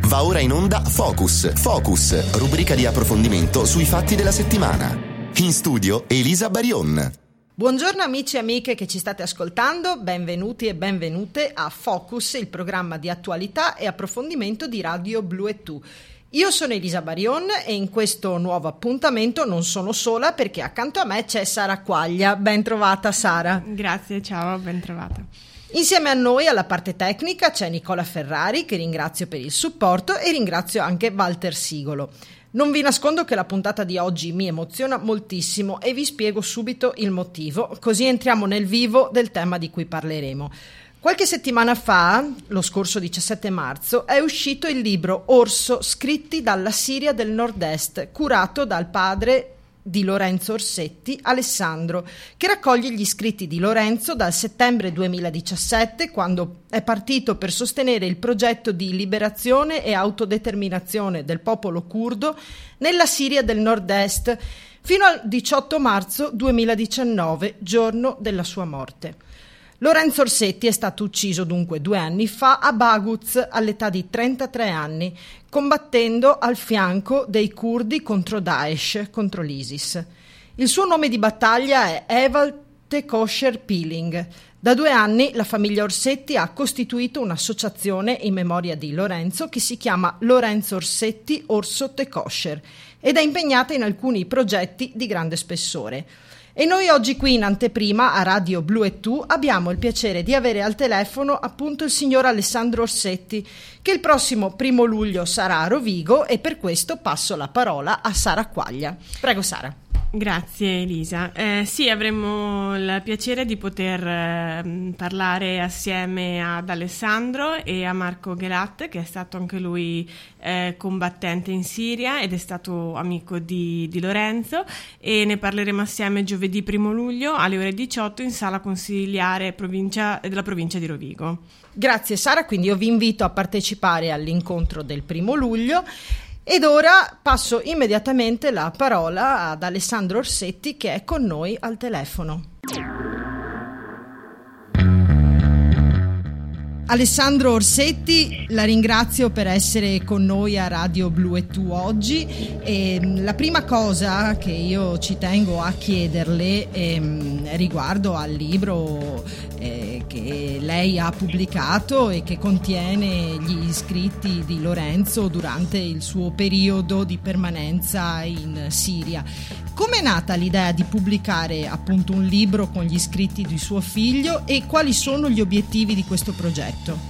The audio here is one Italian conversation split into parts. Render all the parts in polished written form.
Va ora in onda Focus. Focus, rubrica di approfondimento sui fatti della settimana. In studio Elisa Barion. Buongiorno amici e amiche che ci state ascoltando, benvenuti e benvenute a Focus, il programma di attualità e approfondimento di Radio Blu&Tu. Io sono Elisa Barion e in questo nuovo appuntamento non sono sola perché accanto a me c'è Sara Quaglia. Ben trovata Sara. Grazie, ciao, ben trovata. Insieme a noi alla parte tecnica c'è Nicola Ferrari, che ringrazio per il supporto, e ringrazio anche Walter Sigolo. Non vi nascondo che la puntata di oggi mi emoziona moltissimo e vi spiego subito il motivo, così entriamo nel vivo del tema di cui parleremo. Qualche settimana fa, lo scorso 17 marzo, è uscito il libro Orso, scritti dalla Siria del Nord-Est, curato dal padre di Lorenzo Orsetti, Alessandro, che raccoglie gli scritti di Lorenzo dal settembre 2017, quando è partito per sostenere il progetto di liberazione e autodeterminazione del popolo curdo nella Siria del Nord-Est, fino al 18 marzo 2019, giorno della sua morte. Lorenzo Orsetti è stato ucciso dunque 2 anni fa a Baguz all'età di 33 anni, combattendo al fianco dei curdi contro Daesh, contro l'ISIS. Il suo nome di battaglia è Eval Tekosher Piling. Da 2 anni la famiglia Orsetti ha costituito un'associazione in memoria di Lorenzo che si chiama Lorenzo Orsetti Orso Tekosher ed è impegnata in alcuni progetti di grande spessore. E noi oggi qui in anteprima a Radio Blu&Tu abbiamo il piacere di avere al telefono appunto il signor Alessandro Orsetti, che il prossimo 1 luglio sarà a Rovigo, e per questo passo la parola a Sara Quaglia. Prego Sara. Grazie Elisa. Sì, avremo il piacere di poter parlare assieme ad Alessandro e a Marco Ghelat, che è stato anche lui combattente in Siria ed è stato amico di Lorenzo, e ne parleremo assieme giovedì 1 luglio alle ore 18 in sala consiliare della provincia di Rovigo. Grazie Sara, quindi io vi invito a partecipare all'incontro del 1 luglio. Ed ora passo immediatamente la parola ad Alessandro Orsetti, che è con noi al telefono. Alessandro Orsetti, la ringrazio per essere con noi a Radio Blu&Tu oggi. E la prima cosa che io ci tengo a chiederle riguardo al libro che lei ha pubblicato e che contiene gli scritti di Lorenzo durante il suo periodo di permanenza in Siria. Come è nata l'idea di pubblicare appunto un libro con gli scritti di suo figlio e quali sono gli obiettivi di questo progetto?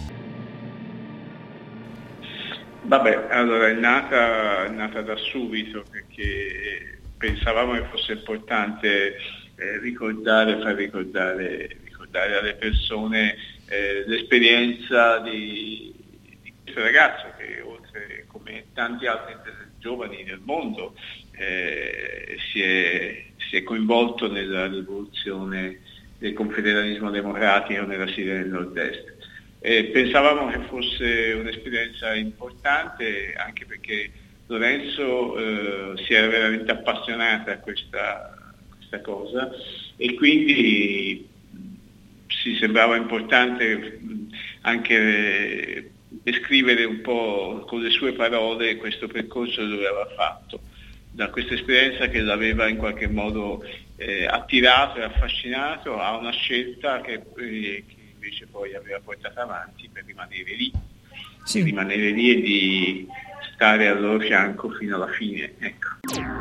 Vabbè, allora è nata da subito perché pensavamo che fosse importante far ricordare alle persone l'esperienza di questo ragazzo che, oltre come tanti altri giovani nel mondo, si è coinvolto nella rivoluzione del confederalismo democratico nella Siria del Nord-Est. Pensavamo che fosse un'esperienza importante anche perché Lorenzo si era veramente appassionato a questa cosa e quindi ci sembrava importante anche descrivere un po' con le sue parole questo percorso che aveva fatto, da questa esperienza che l'aveva in qualche modo attirato e affascinato a una scelta che invece poi aveva portato avanti per rimanere lì, sì. Rimanere lì e di stare al loro fianco fino alla fine, ecco.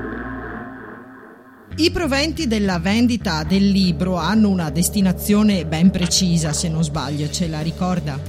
I proventi della vendita del libro hanno una destinazione ben precisa, se non sbaglio, ce la ricorda?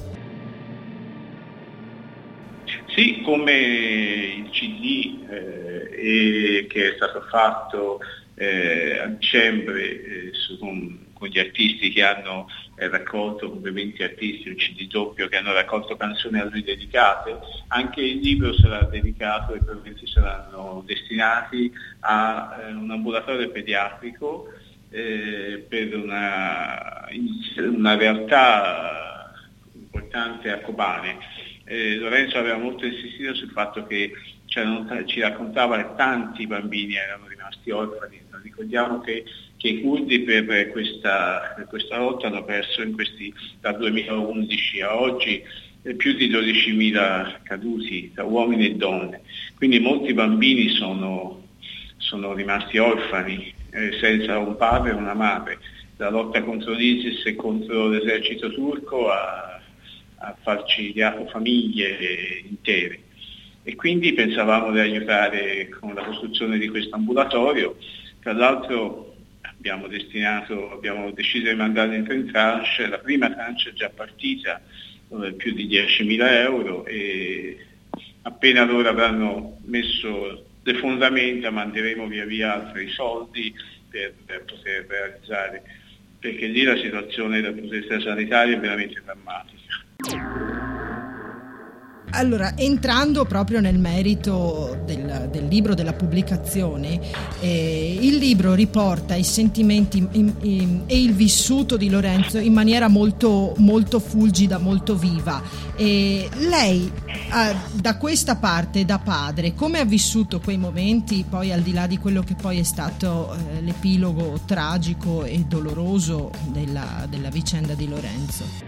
Sì, come il CD che è stato fatto a dicembre con gli artisti che hanno raccolto, come 20 artisti, un CD doppio che hanno raccolto canzoni a lui dedicate. Anche il libro sarà dedicato, i proventi saranno destinati a un ambulatorio pediatrico per una realtà importante a Kobane. Lorenzo aveva molto insistito sul fatto che ci raccontava che tanti bambini erano rimasti orfani. Ricordiamo che i curdi per questa lotta hanno perso dal 2011 a oggi più di 12.000 caduti tra uomini e donne, quindi molti bambini sono rimasti orfani, senza un padre e una madre. La lotta contro l'ISIS e contro l'esercito turco ha falcidiato famiglie intere, e quindi pensavamo di aiutare con la costruzione di questo ambulatorio. Tra l'altro abbiamo deciso di mandare in 3 tranche, la prima tranche è già partita, più di 10.000 euro, e appena loro avranno messo le fondamenta manderemo via via altri soldi per poter realizzare, perché lì la situazione dal punto di vista sanitario è veramente drammatica. Allora, entrando proprio nel merito del libro, della pubblicazione, il libro riporta i sentimenti e il vissuto di Lorenzo in maniera molto, molto fulgida, molto viva. Lei, da questa parte, da padre, come ha vissuto quei momenti, poi al di là di quello che poi è stato l'epilogo tragico e doloroso della vicenda di Lorenzo?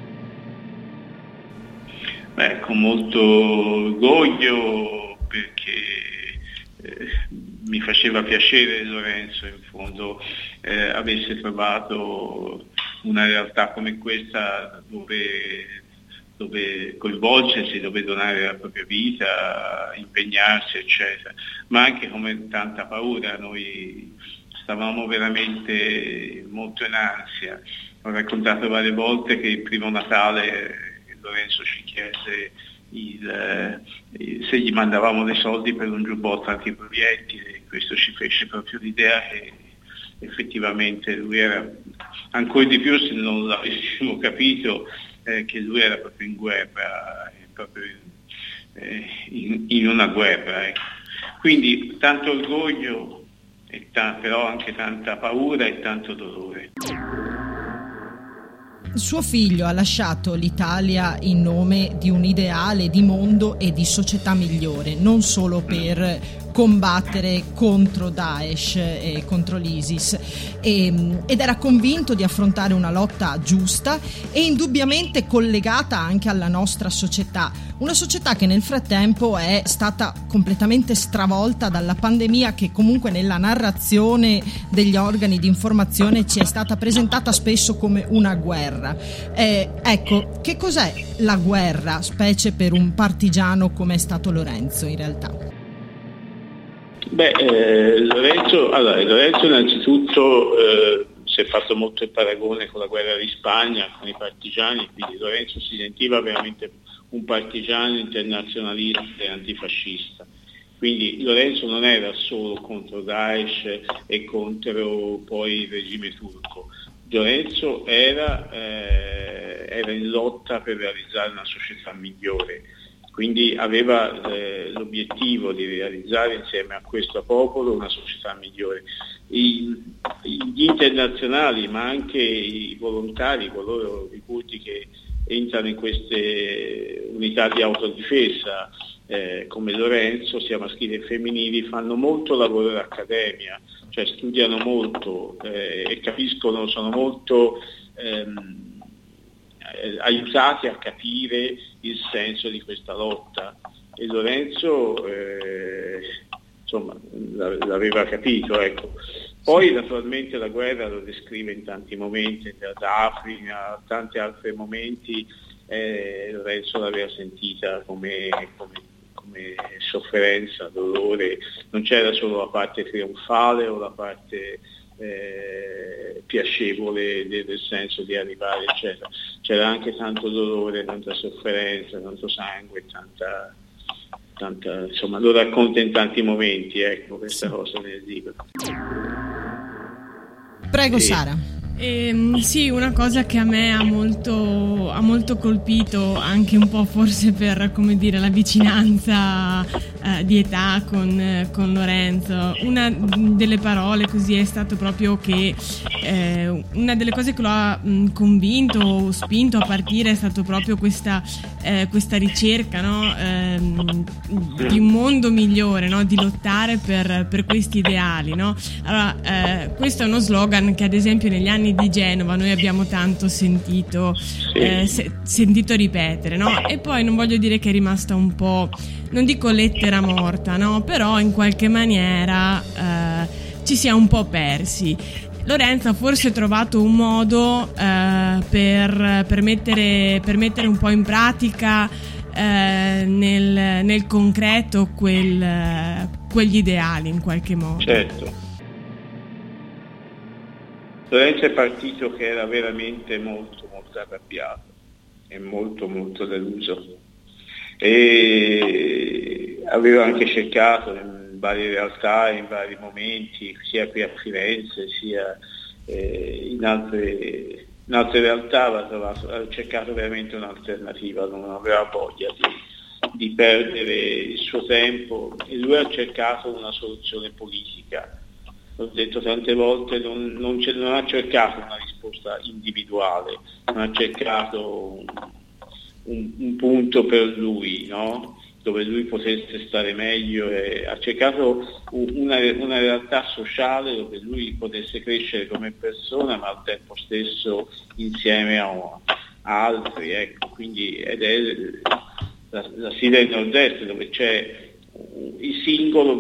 Con molto orgoglio, perché mi faceva piacere Lorenzo in fondo avesse trovato una realtà come questa dove coinvolgersi, dove donare la propria vita, impegnarsi, eccetera, ma anche come tanta paura. Noi stavamo veramente molto in ansia. Ho raccontato varie volte che il primo Natale Lorenzo ci chiese se gli mandavamo dei soldi per un giubbotto antiproiettile. Questo ci fece proprio l'idea che effettivamente lui era, ancora di più se non l'avessimo capito, che lui era proprio in guerra, proprio in una guerra. Ecco. Quindi tanto orgoglio, però anche tanta paura e tanto dolore. Suo figlio ha lasciato l'Italia in nome di un ideale di mondo e di società migliore, non solo per combattere contro Daesh e contro l'ISIS, ed era convinto di affrontare una lotta giusta e indubbiamente collegata anche alla nostra società, una società che nel frattempo è stata completamente stravolta dalla pandemia, che comunque nella narrazione degli organi di informazione ci è stata presentata spesso come una guerra. Ecco, che cos'è la guerra, specie per un partigiano come è stato Lorenzo in realtà? Lorenzo innanzitutto si è fatto molto il paragone con la guerra di Spagna, con i partigiani, quindi Lorenzo si sentiva veramente un partigiano internazionalista e antifascista. Quindi Lorenzo non era solo contro Daesh e contro poi il regime turco. Lorenzo era in lotta per realizzare una società migliore. Quindi aveva l'obiettivo di realizzare insieme a questo popolo una società migliore. Gli internazionali, ma anche i volontari, coloro i curdi che entrano in queste unità di autodifesa, come Lorenzo, sia maschili che femminili, fanno molto lavoro d'accademia, cioè studiano molto e capiscono, sono molto aiutati a capire il senso di questa lotta, e Lorenzo l'aveva capito, ecco. Poi naturalmente la guerra lo descrive in tanti momenti, da Africa a tanti altri momenti, Lorenzo l'aveva sentita come sofferenza, dolore. Non c'era solo la parte trionfale o la parte piacevole del senso di arrivare, eccetera. C'era anche tanto dolore, tanta sofferenza, tanto sangue, tanta, insomma, lo racconta in tanti momenti, ecco, questa cosa nel libro. Prego, Sara. Sì, una cosa che a me ha molto colpito, anche un po' forse per, come dire, la vicinanza di età con Lorenzo. Una delle parole così è stato proprio che una delle cose che lo ha convinto o spinto a partire è stato proprio questa ricerca, no? Di un mondo migliore, no? Di lottare per questi ideali, no? Allora, questo è uno slogan che ad esempio negli anni di Genova noi abbiamo tanto sentito ripetere, no? E poi non voglio dire che è rimasta un po', non dico lettera morta, no? Però in qualche maniera ci si è un po' persi. Lorenzo ha forse trovato un modo per mettere un po' in pratica nel concreto quegli ideali in qualche modo. Certo. Lorenzo è partito che era veramente molto molto arrabbiato e molto molto deluso, e aveva anche cercato in varie realtà, in vari momenti, sia qui a Firenze sia in altre realtà, aveva cercato veramente un'alternativa, non aveva voglia di perdere il suo tempo, e lui ha cercato una soluzione politica. L'ho detto tante volte, non ha cercato una risposta individuale, non ha cercato un punto per lui, no? Dove lui potesse stare meglio, e ha cercato una realtà sociale dove lui potesse crescere come persona, ma al tempo stesso insieme a altri, ecco. Quindi, ed è la Siria del Nord-Est, dove c'è il singolo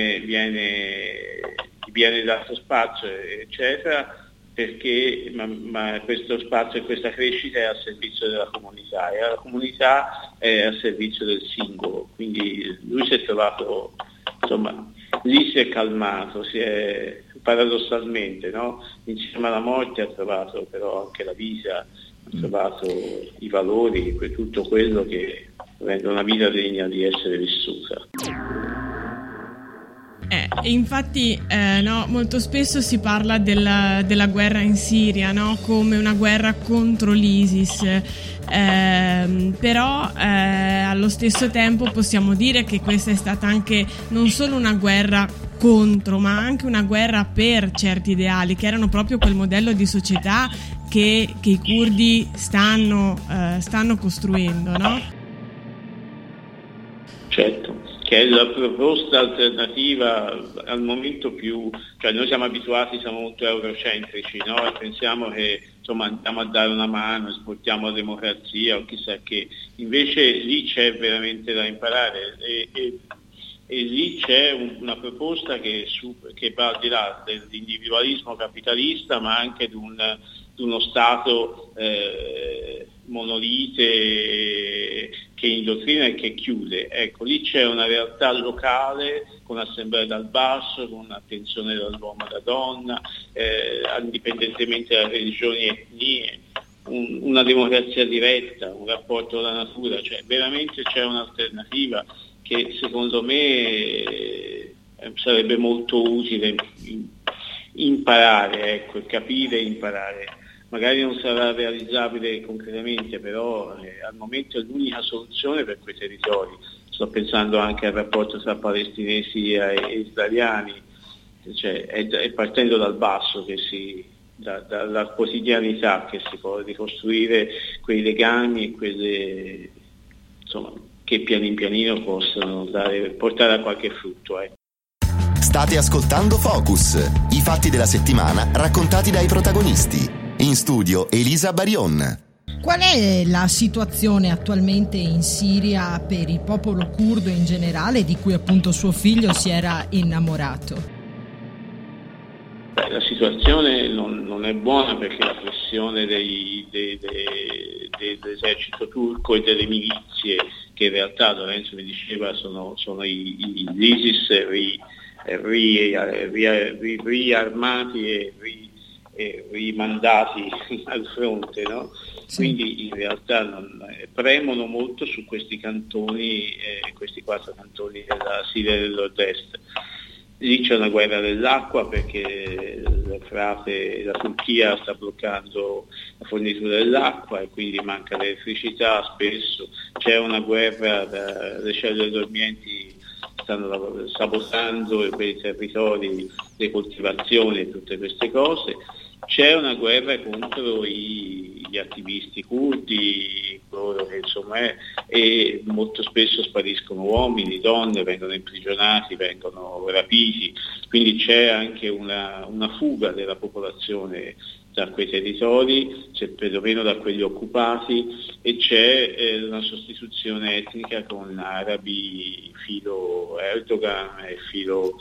viene dato spazio, eccetera, perché ma questo spazio e questa crescita è al servizio della comunità, e la comunità è al servizio del singolo. Quindi lui si è trovato, insomma, lì si è calmato, paradossalmente, no? Insieme alla morte ha trovato però anche la vita, ha trovato i valori, tutto quello che rende una vita degna di essere vissuta. Infatti no, molto spesso si parla della guerra in Siria, no? Come una guerra contro l'ISIS, però allo stesso tempo possiamo dire che questa è stata anche non solo una guerra contro, ma anche una guerra per certi ideali che erano proprio quel modello di società che i curdi stanno costruendo, no? Certo, che è la proposta alternativa al momento più, cioè noi siamo molto eurocentrici, no? E pensiamo che insomma andiamo a dare una mano, esportiamo la democrazia o chissà che, invece lì c'è veramente da imparare, e lì c'è una proposta che va al di là dell'individualismo capitalista, ma anche di uno Stato monolite che indottrina e che chiude. Ecco, lì c'è una realtà locale con assemblee dal basso, con attenzione dall'uomo e alla donna, indipendentemente da religioni e etnie, una democrazia diretta, un rapporto con la natura, cioè veramente c'è un'alternativa che secondo me sarebbe molto utile imparare, ecco, capire e imparare. Magari non sarà realizzabile concretamente, però al momento è l'unica soluzione per quei territori. Sto pensando anche al rapporto tra palestinesi e israeliani, cioè è partendo dal basso dalla quotidianità che si può ricostruire quei legami e quelle, insomma, che pianino possono portare a qualche frutto. State ascoltando Focus, i fatti della settimana raccontati dai protagonisti. In studio Elisa Barion. Qual è la situazione attualmente in Siria per il popolo curdo in generale, di cui appunto suo figlio si era innamorato? La situazione non è buona, perché la pressione dell'esercito turco e delle milizie, che in realtà Lorenzo mi diceva sono l'ISIS riarmati e rimandati al fronte, no? Sì. Quindi in realtà premono molto su questi cantoni, questi 4 cantoni della Siria del Nord-Est. Lì c'è una guerra dell'acqua, perché la Turchia sta bloccando la fornitura dell'acqua e quindi manca l'elettricità spesso. C'è una guerra, le cellule dormienti stanno sabotando quei territori, le coltivazioni e tutte queste cose. C'è una guerra contro gli attivisti curdi, loro che insomma e molto spesso spariscono uomini, donne, vengono imprigionati, vengono rapiti, quindi c'è anche una fuga della popolazione da quei territori, c'è perlomeno da quelli occupati, e c'è una sostituzione etnica con arabi filo Erdogan e filo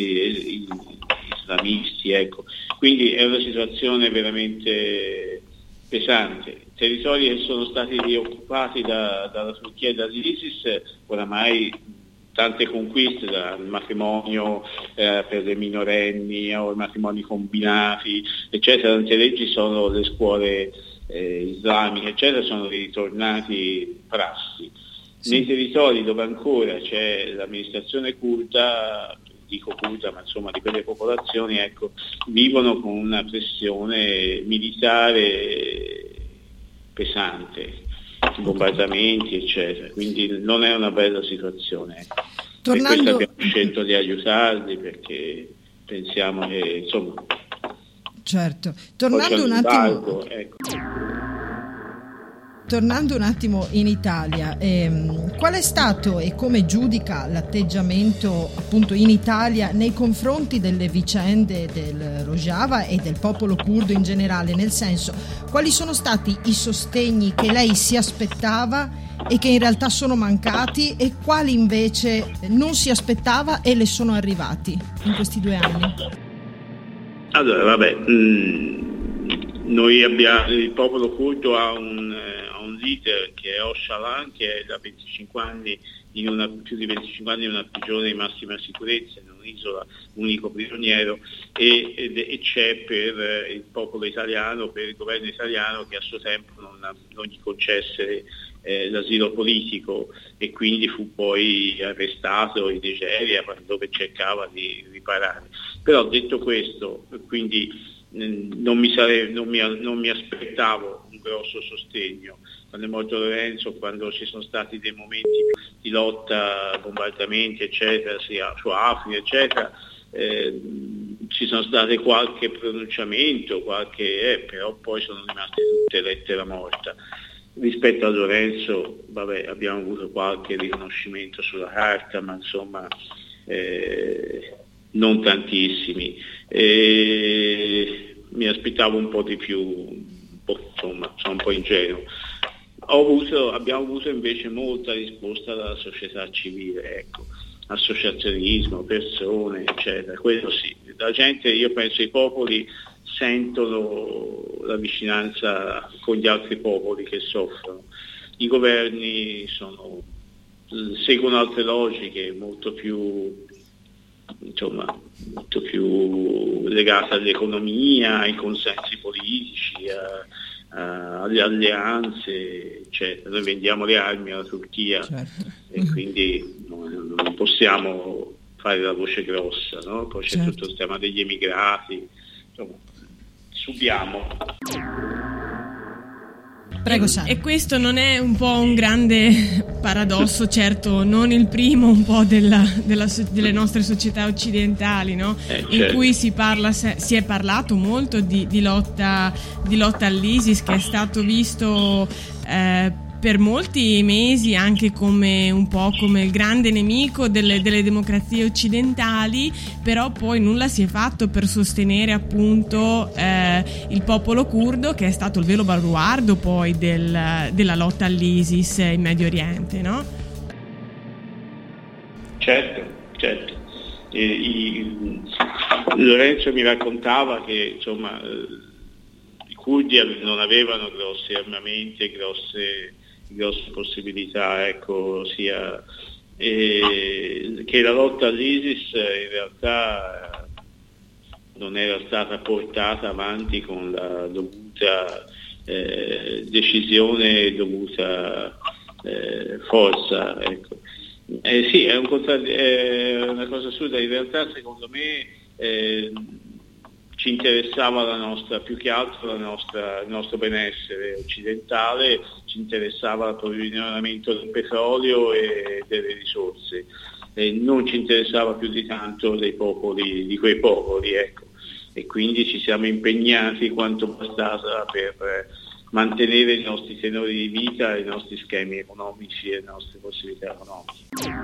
islamisti, ecco. Quindi è una situazione veramente pesante. I territori che sono stati rioccupati dalla Turchia e dall'ISIS, oramai tante conquiste, dal matrimonio per le minorenni o i matrimoni combinati, eccetera, tante leggi sono, le scuole islamiche, eccetera, sono ritornati prassi. Sì. Nei territori dove ancora c'è l'amministrazione curda, dico curda, ma insomma di quelle popolazioni, ecco, vivono con una pressione militare pesante, bombardamenti, eccetera, quindi non è una bella situazione. Per questo abbiamo scelto di aiutarli, perché pensiamo che insomma. Certo, tornando un attimo in Italia, qual è stato e come giudica l'atteggiamento appunto in Italia nei confronti delle vicende del Rojava e del popolo curdo in generale? Nel senso, quali sono stati i sostegni che lei si aspettava e che in realtà sono mancati, e quali invece non si aspettava e le sono arrivati in questi 2 anni? Allora, vabbè, noi abbiamo, il popolo curdo ha un leader che è Öcalan, che è da 25 anni più di 25 anni in una prigione di massima sicurezza, in un'isola, unico prigioniero, e c'è per il popolo italiano, per il governo italiano, che a suo tempo non gli concesse l'asilo politico, e quindi fu poi arrestato in Nigeria dove cercava di riparare. Però detto questo, quindi non mi aspettavo un grosso sostegno. Quando è morto Lorenzo, quando ci sono stati dei momenti di lotta, bombardamenti, eccetera, sia su Africa, eccetera, ci sono state qualche pronunciamento, però poi sono rimaste tutte lettera morta. Rispetto a Lorenzo, vabbè, abbiamo avuto qualche riconoscimento sulla carta, ma insomma non tantissimi. Mi aspettavo un po' di più, insomma, sono un po' ingenuo. Abbiamo avuto invece molta risposta dalla società civile, ecco, associazionismo, persone, eccetera. Quello sì, la gente, io penso, i popoli sentono la vicinanza con gli altri popoli che soffrono. I governi seguono altre logiche molto più legate all'economia, ai consensi politici, alle alleanze, eccetera. Noi vendiamo le armi alla Turchia, certo. E quindi non possiamo fare la voce grossa, no? Poi c'è tutto il tema degli emigrati, insomma, subiamo. Prego, Sara. E questo non è un po' un grande paradosso, certo non il primo un po' delle nostre società occidentali, no? Certo. In cui si è parlato molto di lotta all'ISIS, che è stato visto per molti mesi anche come un po' come il grande nemico delle democrazie occidentali, però poi nulla si è fatto per sostenere appunto il popolo curdo, che è stato il vero baluardo poi della lotta all'ISIS in Medio Oriente, no? Certo. Lorenzo mi raccontava che insomma i curdi non avevano grossi armamenti e grosse possibilità, ecco, sia che la lotta all'ISIS in realtà non era stata portata avanti con la dovuta decisione e dovuta forza, ecco. Sì, è una cosa assurda. In realtà secondo me ci interessava più che altro il nostro benessere occidentale, ci interessava l'approvvigionamento del petrolio e delle risorse. non ci interessava più di tanto di quei popoli, ecco. E quindi ci siamo impegnati quanto bastava per mantenere i nostri tenori di vita, i nostri schemi economici e le nostre possibilità economiche.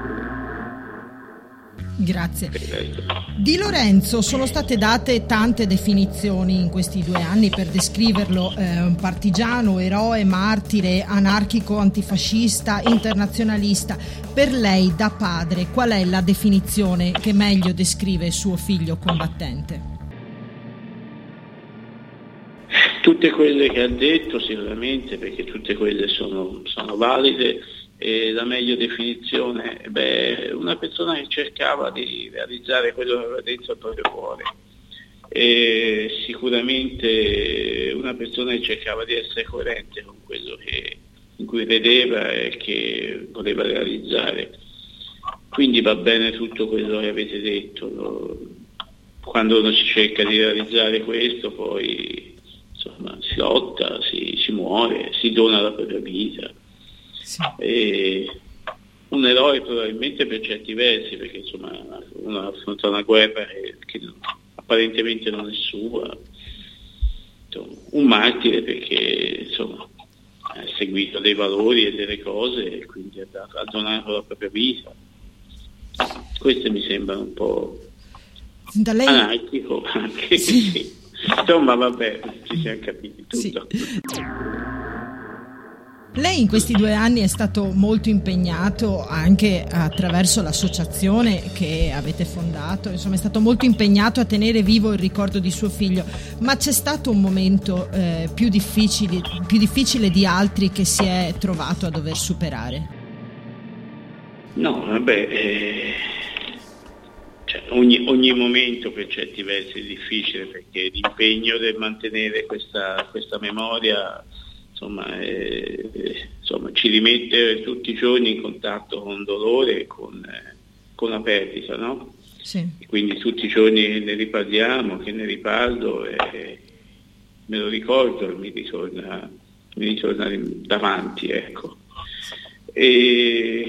Grazie. Di Lorenzo sono state date tante definizioni in questi 2 anni per descriverlo, un partigiano, eroe, martire, anarchico, antifascista, internazionalista. Per lei, da padre, qual è la definizione che meglio descrive suo figlio combattente? Tutte quelle che ha detto sicuramente, perché tutte quelle sono valide. E la meglio definizione, una persona che cercava di realizzare quello che aveva dentro al proprio cuore, e sicuramente una persona che cercava di essere coerente con quello in cui credeva e che voleva realizzare. Quindi va bene tutto quello che avete detto, quando uno si cerca di realizzare questo, poi insomma si lotta, si muore, si dona la propria vita. Sì. E un eroe probabilmente per certi versi, perché insomma uno affronta una guerra che apparentemente non è sua, insomma, un martire perché insomma ha seguito dei valori e delle cose e quindi ha donato la propria vita. Queste mi sembrano un po' anarchico anche. Sì. Insomma vabbè, ci siamo capiti tutto. Sì. Lei in questi 2 anni è stato molto impegnato anche attraverso l'associazione che avete fondato, insomma è stato molto impegnato a tenere vivo il ricordo di suo figlio, ma c'è stato un momento più difficile di altri che si è trovato a dover superare? No, vabbè, cioè ogni momento per certi versi è difficile, perché l'impegno del mantenere questa memoria insomma ci rimette tutti i giorni in contatto con dolore e con la perdita, no? Sì. Quindi tutti i giorni ne riparliamo, che ne riparlo e me lo ricordo e mi ritorna davanti, ecco. E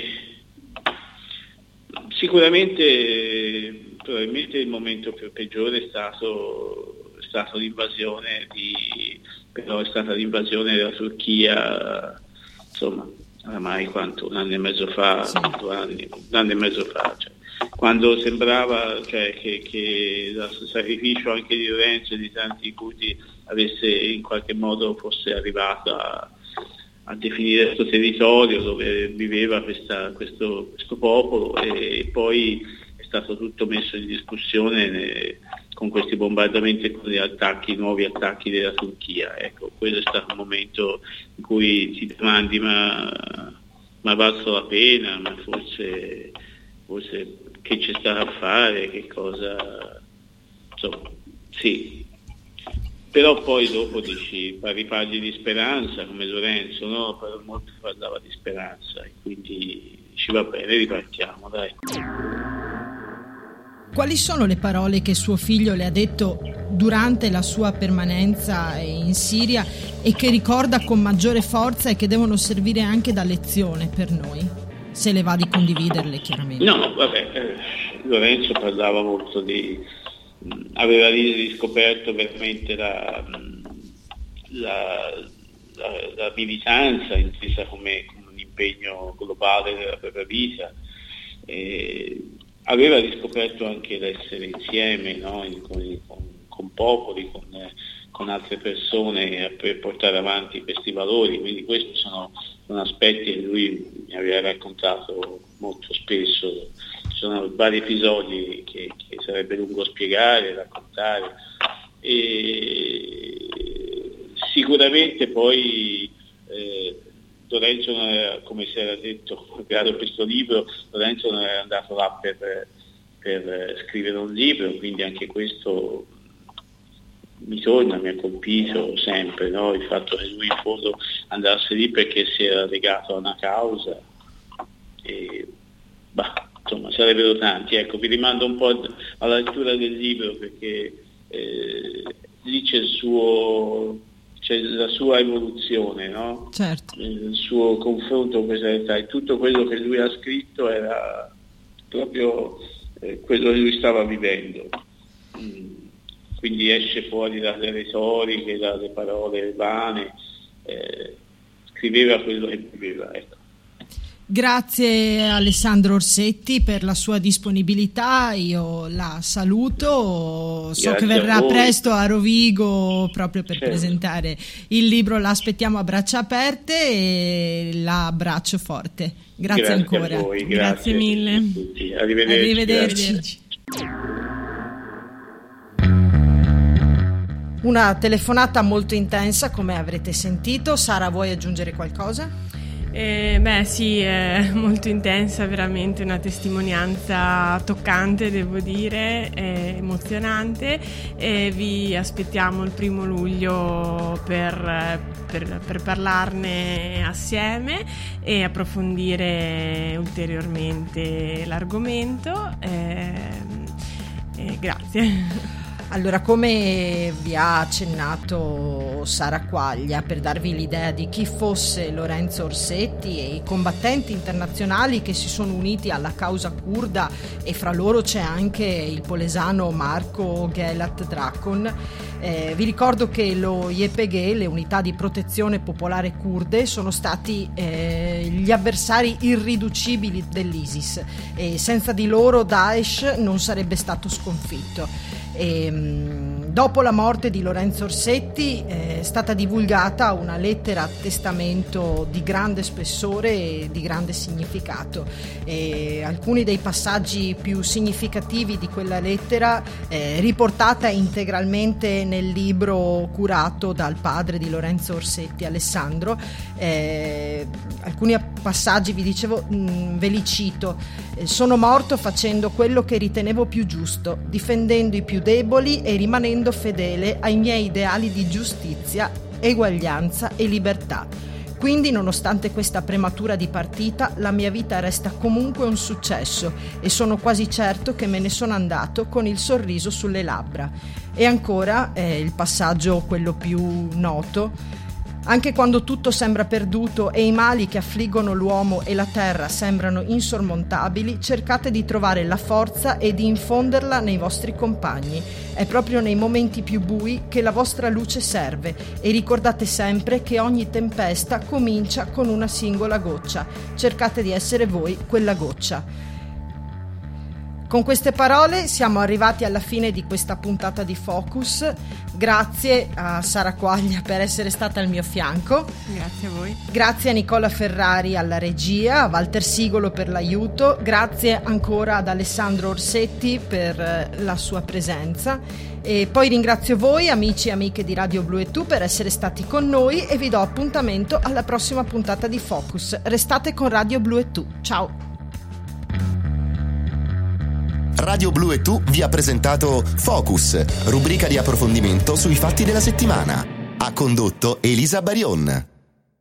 sicuramente probabilmente il momento più peggiore è stato l'invasione però è stata l'invasione della Turchia, insomma, oramai un anno e mezzo fa, sì. 2 anni, un anno e mezzo fa, cioè, quando sembrava che il sacrificio anche di Lorenzo e di tanti curdi avesse in qualche modo fosse arrivato a definire questo territorio dove viveva questo popolo, e poi è stato tutto messo in discussione con questi bombardamenti e con gli nuovi attacchi della Turchia. Ecco, quello è stato un momento in cui ti domandi ma valso la pena, ma forse che c'è stato a fare, che cosa, insomma, sì. Però poi dopo riparli di speranza, come Lorenzo, no? Molto parlava di speranza, e quindi ci va bene, ripartiamo, dai. Quali sono le parole che suo figlio le ha detto durante la sua permanenza in Siria e che ricorda con maggiore forza e che devono servire anche da lezione per noi? Se le va di condividerle, chiaramente. No, vabbè, Lorenzo parlava molto aveva riscoperto veramente la militanza intesa come un impegno globale della propria vita. Aveva riscoperto anche l'essere insieme, no? con popoli, con altre persone per portare avanti questi valori, quindi questi sono aspetti che lui mi aveva raccontato molto spesso. Ci sono vari episodi che sarebbe lungo spiegare, raccontare, e sicuramente poi Lorenzo non era, come si era detto per questo libro, Lorenzo non era andato là per scrivere un libro, quindi anche questo mi ha colpito sempre, no? Il fatto che lui in fondo andasse lì perché si era legato a una causa, e insomma sarebbero tanti. Ecco, vi rimando un po' alla lettura del libro, perché lì c'è la sua evoluzione, no? Certo. Il suo confronto con questa realtà, e tutto quello che lui ha scritto era proprio quello che lui stava vivendo. Quindi esce fuori dalle retoriche, dalle parole vane, scriveva quello che viveva, ecco. Grazie Alessandro Orsetti per la sua disponibilità, io la saluto, so che verrà presto a Rovigo proprio per presentare il libro, la aspettiamo a braccia aperte e la abbraccio forte. Grazie ancora. A voi, grazie mille. Arrivederci. Una telefonata molto intensa, come avrete sentito. Sara, vuoi aggiungere qualcosa? Sì, è molto intensa, veramente una testimonianza toccante, devo dire, emozionante, e vi aspettiamo il 1 luglio per parlarne assieme e approfondire ulteriormente l'argomento. Grazie. Allora, come vi ha accennato Sara Quaglia, per darvi l'idea di chi fosse Lorenzo Orsetti e i combattenti internazionali che si sono uniti alla causa curda, e fra loro c'è anche il polesano Marko Gelat Drakon, vi ricordo che lo YPG, le unità di protezione popolare kurde, sono stati gli avversari irriducibili dell'ISIS, e senza di loro Daesh non sarebbe stato sconfitto. Dopo la morte di Lorenzo Orsetti è stata divulgata una lettera a testamento di grande spessore e di grande significato, e alcuni dei passaggi più significativi di quella lettera, riportata integralmente nel libro curato dal padre di Lorenzo Orsetti, Alessandro, alcuni passaggi, vi dicevo, ve li cito. Sono morto facendo quello che ritenevo più giusto, difendendo i più deboli e rimanendo fedele ai miei ideali di giustizia, eguaglianza e libertà. Quindi, nonostante questa prematura dipartita, la mia vita resta comunque un successo e sono quasi certo che me ne sono andato con il sorriso sulle labbra. E ancora, il passaggio quello più noto: anche quando tutto sembra perduto e i mali che affliggono l'uomo e la terra sembrano insormontabili, cercate di trovare la forza e di infonderla nei vostri compagni. È proprio nei momenti più bui che la vostra luce serve, e ricordate sempre che ogni tempesta comincia con una singola goccia. Cercate di essere voi quella goccia. Con queste parole siamo arrivati alla fine di questa puntata di Focus. Grazie a Sara Quaglia per essere stata al mio fianco. Grazie a voi. Grazie a Nicola Ferrari alla regia, a Walter Sigolo per l'aiuto. Grazie ancora ad Alessandro Orsetti per la sua presenza. E poi ringrazio voi, amici e amiche di Radio Blu e Tu, per essere stati con noi, e vi do appuntamento alla prossima puntata di Focus. Restate con Radio Blu e Tu. Ciao. Radio Blu e Tu vi ha presentato Focus, rubrica di approfondimento sui fatti della settimana. Ha condotto Elisa Barion.